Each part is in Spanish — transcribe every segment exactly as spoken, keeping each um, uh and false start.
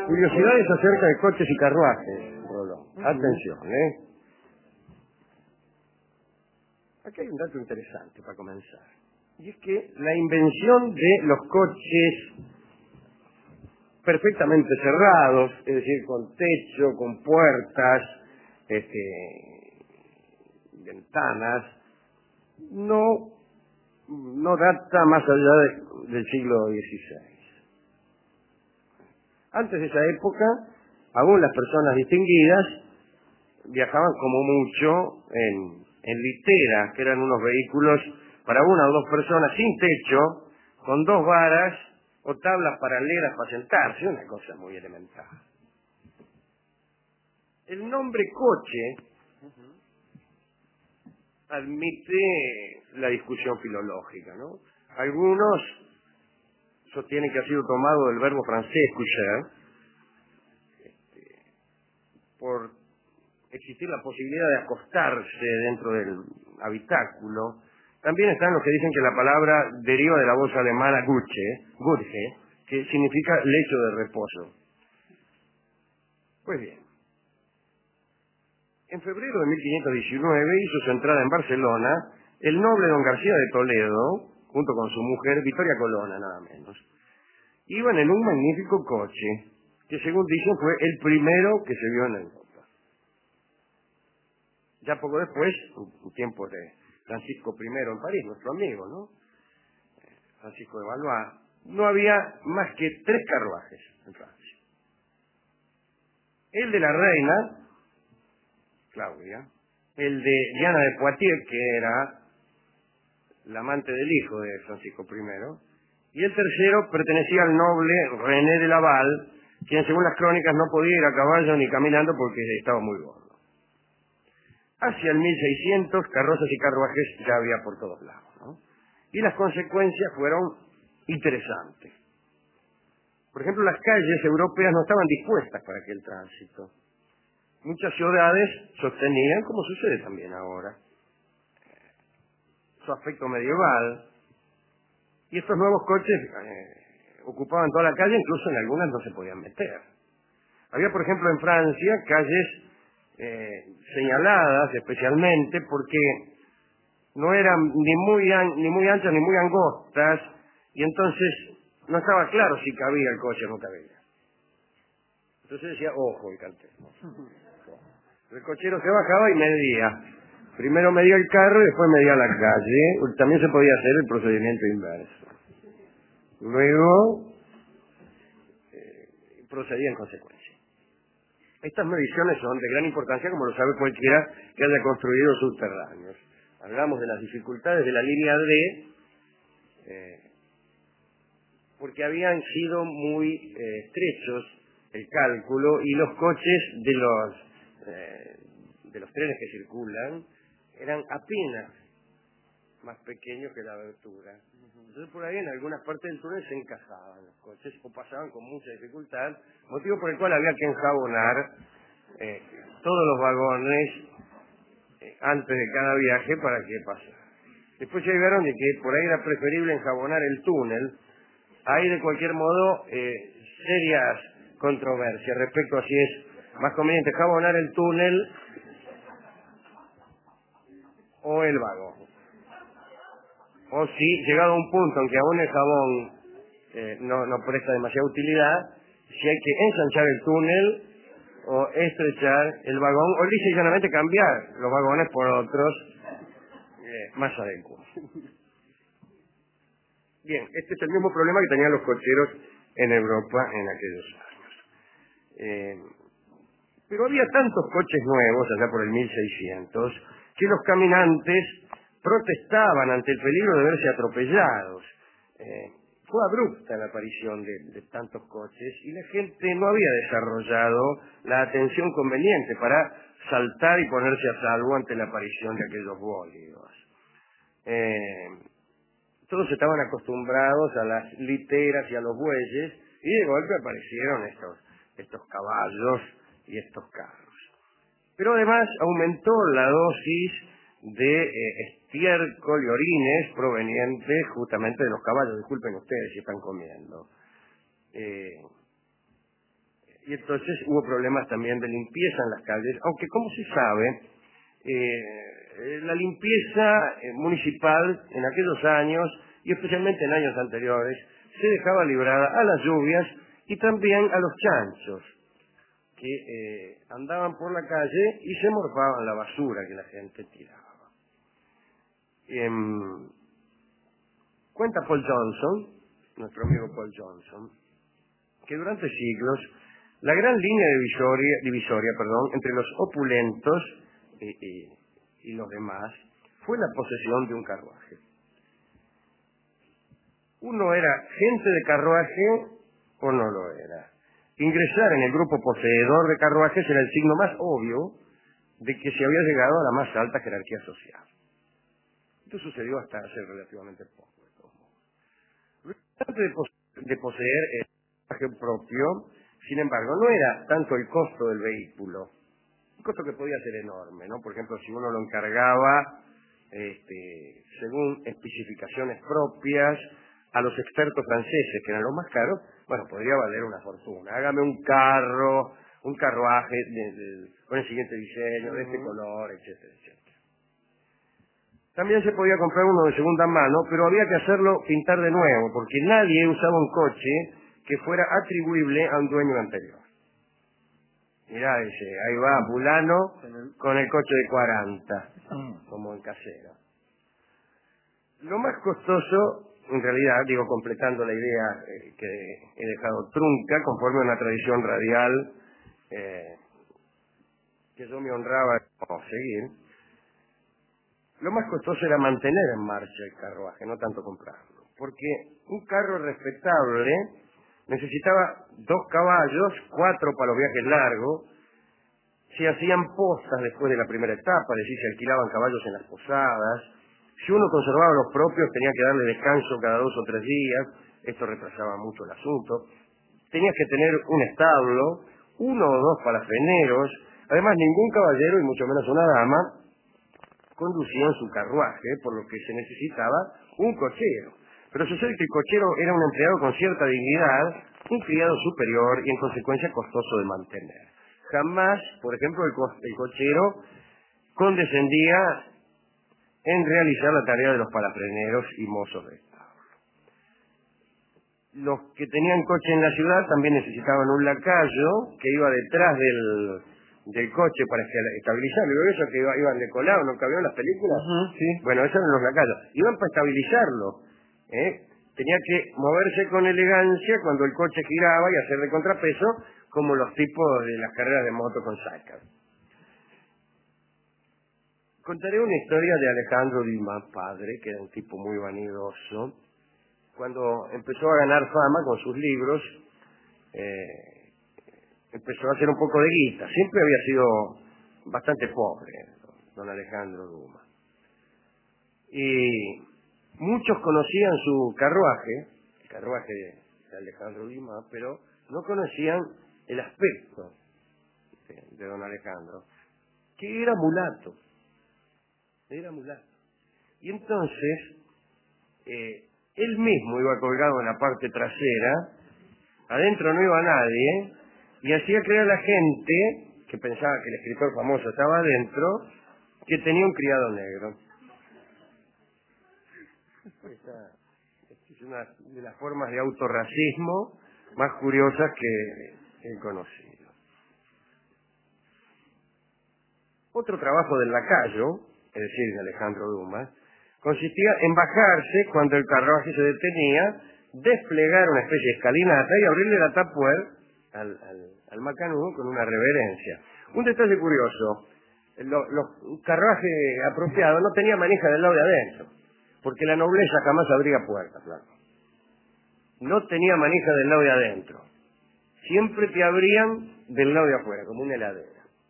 Curiosidades acerca de coches y carruajes, Rolón. Atención, ¿eh? Aquí hay un dato interesante para comenzar. Y es que la invención de los coches perfectamente cerrados, es decir, con techo, con puertas, este, ventanas, no, no data más allá de, del siglo dieciséis. Antes de esa época, aún las personas distinguidas viajaban como mucho en, en literas, que eran unos vehículos para una o dos personas sin techo, con dos varas o tablas paralelas para sentarse, una cosa muy elemental. El nombre coche admite la discusión filológica, ¿no? Algunos sostienen que ha sido tomado del verbo francés coucher, este, por existir la posibilidad de acostarse dentro del habitáculo. También están los que dicen que la palabra deriva de la voz alemana Gutsche, Gutche, que significa lecho de reposo. Pues bien, en febrero de mil quinientos diecinueve hizo su entrada en Barcelona el noble don García de Toledo, junto con su mujer Victoria Colonna, nada menos. Iban en un magnífico coche, que según dicen fue el primero que se vio en Europa. Ya poco después, un tiempo de Francisco primero en París, nuestro amigo, ¿no? Francisco de Valois, no había más que tres carruajes en Francia. El de la reina, Claudia, el de Diana de Poitiers, que era la amante del hijo de Francisco primero, y el tercero pertenecía al noble René de Laval, quien según las crónicas no podía ir a caballo ni caminando porque estaba muy gordo. Hacia el mil seiscientos, carrozas y carruajes ya había por todos lados, ¿no? Y las consecuencias fueron interesantes. Por ejemplo, las calles europeas no estaban dispuestas para aquel tránsito. Muchas ciudades sostenían, como sucede también ahora, su aspecto medieval, y estos nuevos coches eh, ocupaban toda la calle, incluso en algunas no se podían meter. Había, por ejemplo, en Francia, calles eh, señaladas especialmente porque no eran ni muy, an ni muy anchas ni muy angostas, y entonces no estaba claro si cabía el coche o no cabía. Entonces decía, ojo el cartel, ¿no? El cochero se bajaba y medía. Primero medía el carro y después medía la calle. También se podía hacer el procedimiento inverso. Luego, eh, procedía en consecuencia. Estas mediciones son de gran importancia, como lo sabe cualquiera que haya construido subterráneos. Hablamos de las dificultades de la línea D, eh, porque habían sido muy eh, estrechos el cálculo y los coches de los, eh, de los trenes que circulan eran apenas más pequeños que la abertura. Entonces por ahí en algunas partes del túnel se encajaban los coches o pasaban con mucha dificultad, motivo por el cual había que enjabonar eh, todos los vagones eh, antes de cada viaje para que pasara. Después llegaron de que por ahí era preferible enjabonar el túnel. Hay de cualquier modo eh, serias controversias respecto a si es más conveniente jabonar el túnel o el vagón. O si, llegado a un punto en que aún el jabón eh, no, no presta demasiada utilidad, si hay que ensanchar el túnel o estrechar el vagón, o lisa y llanamente cambiar los vagones por otros eh, más adecuados. Bien, este es el mismo problema que tenían los cocheros en Europa en aquellos años. Eh, pero había tantos coches nuevos, allá por el mil seiscientos, que los caminantes protestaban ante el peligro de verse atropellados. Eh, fue abrupta la aparición de, de tantos coches y la gente no había desarrollado la atención conveniente para saltar y ponerse a salvo ante la aparición de aquellos bólidos. Eh, todos estaban acostumbrados a las literas y a los bueyes y de golpe aparecieron estos, estos caballos y estos carros. Pero además aumentó la dosis de eh, estiércol y orines provenientes justamente de los caballos. Disculpen ustedes si están comiendo. Eh, y entonces hubo problemas también de limpieza en las calles, aunque como se sabe, eh, la limpieza eh, municipal en aquellos años, y especialmente en años anteriores, se dejaba librada a las lluvias y también a los chanchos, que eh, andaban por la calle y se morfaban la basura que la gente tiraba. Eh, cuenta Paul Johnson, nuestro amigo Paul Johnson, que durante siglos la gran línea divisoria, divisoria perdón, entre los opulentos y, y, y los demás fue la posesión de un carruaje. Uno era gente de carruaje o no lo era. Ingresar en el grupo poseedor de carruajes era el signo más obvio de que se había llegado a la más alta jerarquía social. Esto sucedió hasta hace relativamente poco. De todos modos. Lo importante de, pose de poseer el carruaje propio, sin embargo, no era tanto el costo del vehículo, un costo que podía ser enorme, ¿no? Por ejemplo, si uno lo encargaba este, según especificaciones propias a los expertos franceses, que eran los más caros, bueno, podría valer una fortuna. Hágame un carro, un carruaje de, de, con el siguiente diseño, de este color, etcétera, etcétera. También se podía comprar uno de segunda mano, pero había que hacerlo pintar de nuevo, porque nadie usaba un coche que fuera atribuible a un dueño anterior. Mirá ese, ahí va fulano con el coche de cuarenta, como en casera. Lo más costoso, en realidad, digo, completando la idea eh, que he dejado trunca, conforme a una tradición radial eh, que yo me honraba como seguir, lo más costoso era mantener en marcha el carruaje, no tanto comprarlo. Porque un carro respetable necesitaba dos caballos, cuatro para los viajes largos, se hacían postas después de la primera etapa, es decir, se alquilaban caballos en las posadas. Si uno conservaba los propios, tenía que darle descanso cada dos o tres días, esto retrasaba mucho el asunto. Tenías que tener un establo, uno o dos palafreneros, además ningún caballero, y mucho menos una dama, conducía en su carruaje, por lo que se necesitaba un cochero. Pero sucede que el cochero era un empleado con cierta dignidad, un criado superior y en consecuencia costoso de mantener. Jamás, por ejemplo, el, co el cochero condescendía en realizar la tarea de los palafreneros y mozos de establo. Los que tenían coche en la ciudad también necesitaban un lacayo que iba detrás del, del coche para estabilizarlo. ¿Y eso que iba, iban de colado, no cabían las películas? Uh-huh, sí. Bueno, esos eran los lacayos. Iban para estabilizarlo. ¿eh? Tenía que moverse con elegancia cuando el coche giraba y hacer de contrapeso, como los tipos de las carreras de moto con sidecar. Contaré una historia de Alejandro Dumas, padre, que era un tipo muy vanidoso. Cuando empezó a ganar fama con sus libros, eh, empezó a hacer un poco de guita. Siempre había sido bastante pobre, don Alejandro Dumas. Y muchos conocían su carruaje, el carruaje de Alejandro Dumas, pero no conocían el aspecto de, de don Alejandro, que era mulato. Era mulato. Y entonces, eh, él mismo iba colgado en la parte trasera, adentro no iba nadie, y hacía creer a la gente, que pensaba que el escritor famoso estaba adentro, que tenía un criado negro. Esta es una de las formas de autorracismo más curiosas que he conocido. Otro trabajo del lacayo, es decir, de Alejandro Dumas, consistía en bajarse cuando el carruaje se detenía, desplegar una especie de escalinata y abrirle la tapuer al, al, al macanudo con una reverencia. Un detalle curioso, lo, lo, un carruaje apropiado no tenía manija del lado de adentro, porque la nobleza jamás abría puertas, claro. No tenía manija del lado de adentro. Siempre te abrían del lado de afuera, como una heladera.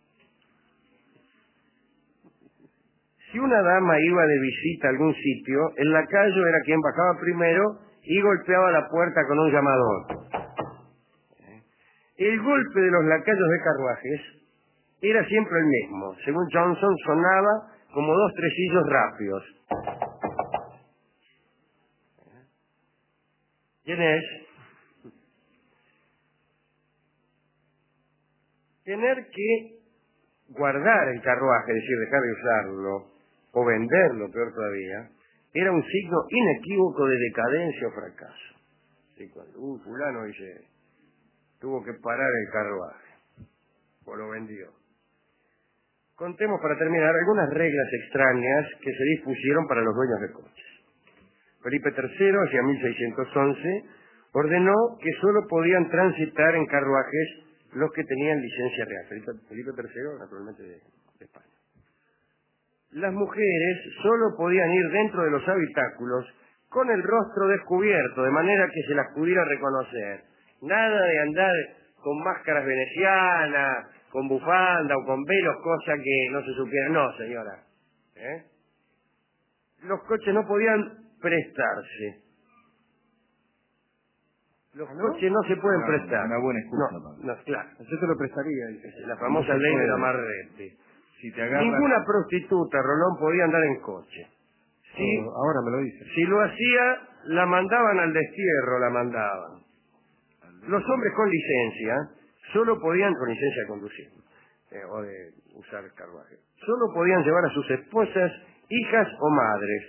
Si una dama iba de visita a algún sitio, el lacayo era quien bajaba primero y golpeaba la puerta con un llamador. El golpe de los lacayos de carruajes era siempre el mismo. Según Johnson, sonaba como dos tresillos rápidos. ¿Quién es? tener que guardar el carruaje, es decir, dejar de usarlo, o venderlo, peor todavía, era un signo inequívoco de decadencia o fracaso. Sí, cuando un fulano dice, tuvo que parar el carruaje, o lo vendió. Contemos para terminar algunas reglas extrañas que se dispusieron para los dueños de coches. Felipe tercero, hacia mil seiscientos once, ordenó que solo podían transitar en carruajes los que tenían licencia real. Felipe, Felipe tercero, naturalmente, de, de España. Las mujeres solo podían ir dentro de los habitáculos con el rostro descubierto, de manera que se las pudiera reconocer. Nada de andar con máscaras venecianas, con bufanda o con velos, cosa que no se supiera. No, señora. ¿Eh? Los coches no podían prestarse. Los ¿Ah, no? coches no se pueden una, prestar. Una buena excusa. No, no, claro. Yo te lo prestaría. La famosa ley de la Marrete. Si te agarras... Ninguna prostituta, Rolón, podía andar en coche. Si, oh, ahora me lo dice. Si lo hacía, la mandaban al destierro, la mandaban. Los hombres con licencia solo podían, con licencia de conducir, eh, o de usar carruaje, solo podían llevar a sus esposas, hijas o madres.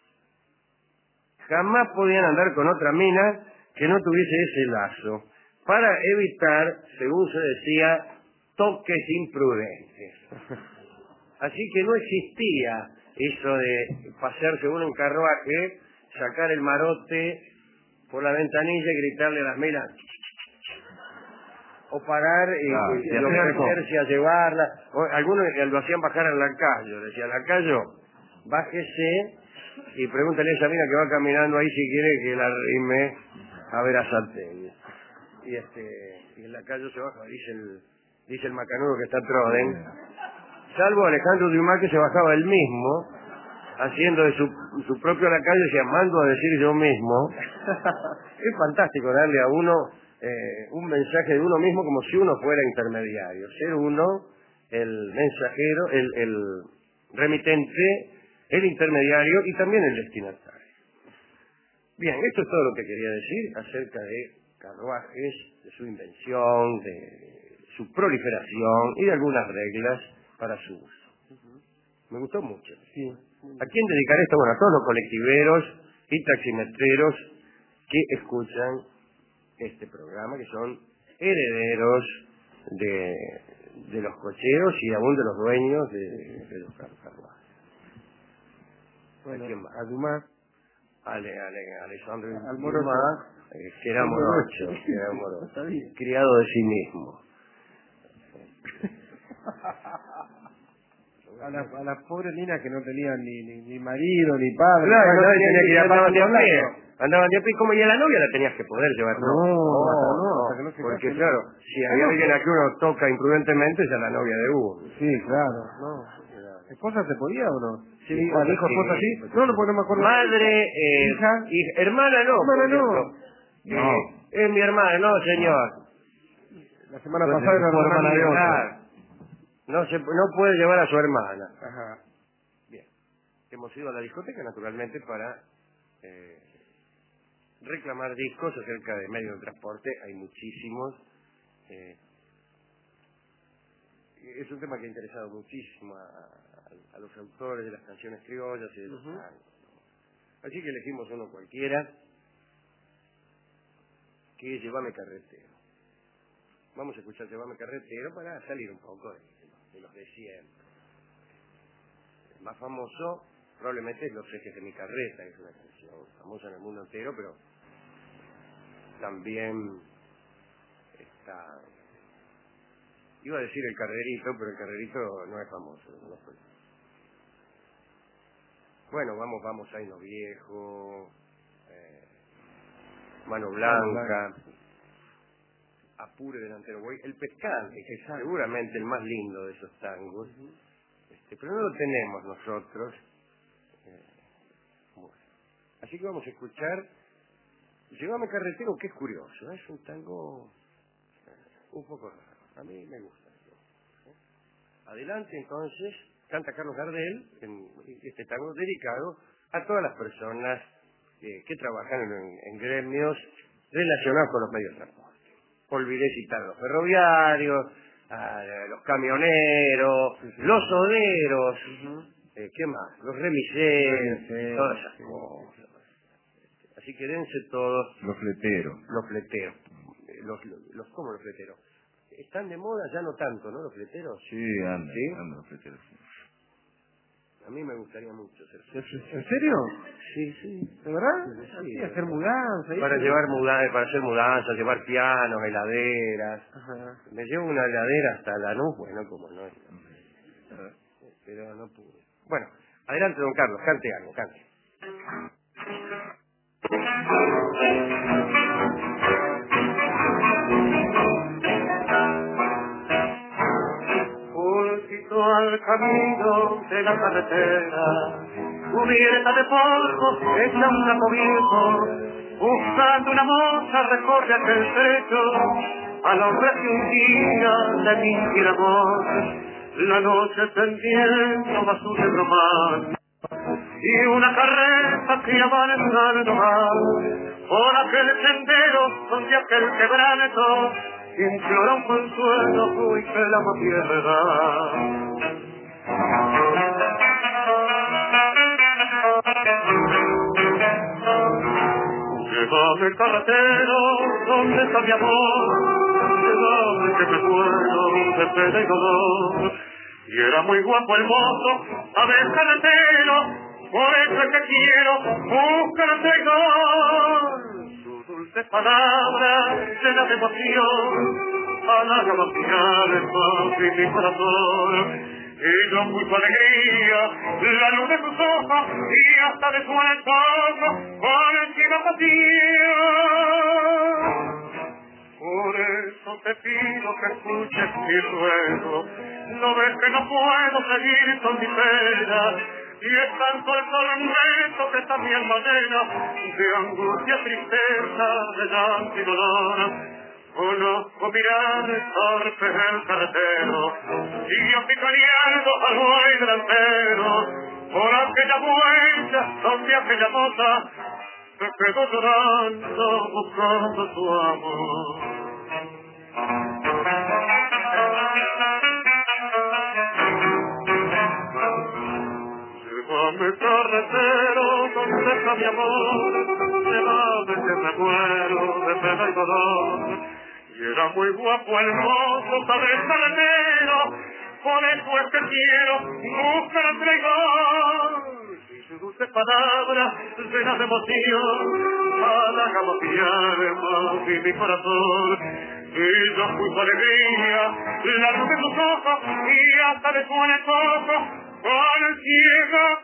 Jamás podían andar con otra mina que no tuviese ese lazo, para evitar, según se decía, toques imprudentes. Así que no existía eso de pasearse uno en carruaje, sacar el marote por la ventanilla y gritarle a las minas, o parar y, ah, y, y ofrecerse a llevarla. O, algunos lo hacían bajar al lacayo, decían, lacayo, bájese y pregúntale a esa mina que va caminando ahí si quiere que la rime a ver a Sartegui. Y este y el lacayo se baja, dice el, dice el macanudo que está Troden, salvo Alejandro Dumas, que se bajaba él mismo, haciendo de su, su propio lacayo, decía, mando a decir yo mismo. Es fantástico darle a uno eh, un mensaje de uno mismo como si uno fuera intermediario. Ser uno el mensajero, el, el remitente, el intermediario y también el destinatario. Bien, esto es todo lo que quería decir acerca de carruajes, de su invención, de su proliferación y de algunas reglas para su uso. Me gustó mucho. Sí. ¿A quién dedicar esto? Bueno, a todos los colectiveros y taximetreros que escuchan este programa, que son herederos de, de los cocheros y aún de los dueños de, de los carruajes. Bueno, ¿A quién más? a Dumas. Ale, ale, Alessandro Al Dumas, eh, que era morocho, que era morocho, criado de sí mismo. A las a la pobres niñas que no tenían ni, ni, ni marido, ni padre. Claro, no, no, no, tenía que ir a andaban de a pie. hablando. Andaban de a pie, como y a la novia la tenías que poder llevar. No, No, no, no, hasta que no se porque case, claro, no. si hay alguien a que uno toca imprudentemente, es a la novia de uno. Sí, claro, no. ¿Esposa se podía o no? Sí, ¿Al hijo esposa sí? sí. No, no, pues no me acuerdo. Madre, eh, hija, hija, hermana no. hermana no. No. Eh, es mi hermana, no, señor. La semana Pues, pasada era tu hermana de otra. Ah, no se, no puede llevar a su hermana. Ajá. Bien. Hemos ido a la discoteca, naturalmente, para eh, reclamar discos acerca de medios de transporte. Hay muchísimos. Eh, es un tema que ha interesado muchísimo a, a, a los autores de las canciones criollas y de los Uh-huh. tangos. Así que elegimos uno cualquiera, que es Llévame Carretero. Vamos a escuchar Llévame Carretero para salir un poco de, de los de siempre. El más famoso probablemente es Los Ejes de mi Carreta, que es una canción famosa en el mundo entero, pero también está... Iba a decir El Carrerito, pero El Carrerito no es famoso. No fue. Bueno, vamos, vamos, Aino Viejo, eh, Mano Blanca, Apure Delantero Voy, El Pescante, que es seguramente el más lindo de esos tangos, este, pero no lo tenemos nosotros. Eh, bueno. Así que vamos a escuchar Llévame Carretero, que es curioso, ¿eh? Es un tango eh, un poco raro. A mí me gusta. ¿Eh? Adelante, entonces, canta Carlos Gardel en este tango dedicado a todas las personas eh, que trabajan en, en gremios relacionados con los medios de transporte. Olvidé citar a los ferroviarios, a los camioneros, sí, sí. los soderos, Uh-huh. eh, ¿qué más? Los remiseros, Remiseros, todas esas sí. cosas. Así que dense todos Los fleteros. los fleteros. Eh, Los, los, los, ¿Cómo los fleteros? ¿Están de moda? Ya no tanto, ¿no? Los fleteros. Sí, andan, ¿Sí? andan los fleteros. A mí me gustaría mucho ser fletero. ¿En serio? Sí, sí. ¿De verdad? Sí, Sí, hacer mudanza. Para ¿sí? llevar mudanzas, para hacer mudanzas, llevar pianos, heladeras. Ajá. Me llevo una heladera hasta Lanús, bueno, como no. Pero no pude. Bueno, adelante, don Carlos, cante algo, cante. Pulsito al camino de la carretera, cubierta de polvo, hecha un sacobijo, buscando una moza recorre aquel trecho, a la hora que un día le mintiera amor, la noche tendiendo va su román, y una carreta que avanzando va, por aquel sendero donde aquel quebranto implora un consuelo, uy, que la más tierra. Llévame carretero, ¿dónde está mi amor? Llévame que me muero de pena y dolor. Y era muy guapo el mozo, a ver carretero, por eso es que quiero buscar a traidor. Su dulce palabra llena de emoción, halaga mi alma y mi corazón. Y yo fui su alegría, la luz de sus ojos y hasta de su antojo con el ciega pasión. Por eso te pido que escuches mi ruego, no ves que no puedo seguir con mi pena, y es tanto el tormento que está mi alma llena de angustia, tristeza, de llanto y dolor. Conozco mirar torpe el carretero, y yo piconeando al buey delantero, por aquella vuelta donde aquella moza se quedó llorando buscando su amor. Llévame carretero, donde está mi amor, llévame que me muero de pena y dolor. Y era muy guapo el mozo, sabes carretero, por eso es que quiero buscar al traidor. Y su dulce palabra llena de emoción, halagamos mi alma y mi corazón. Y yo fui su alegría, la luz de sus ojos y hasta de su antojo, con el ciega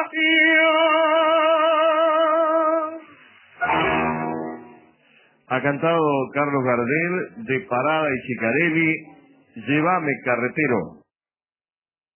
pasión. Ha cantado Carlos Gardel, de Parada y Chicarelli, Llévame carretero.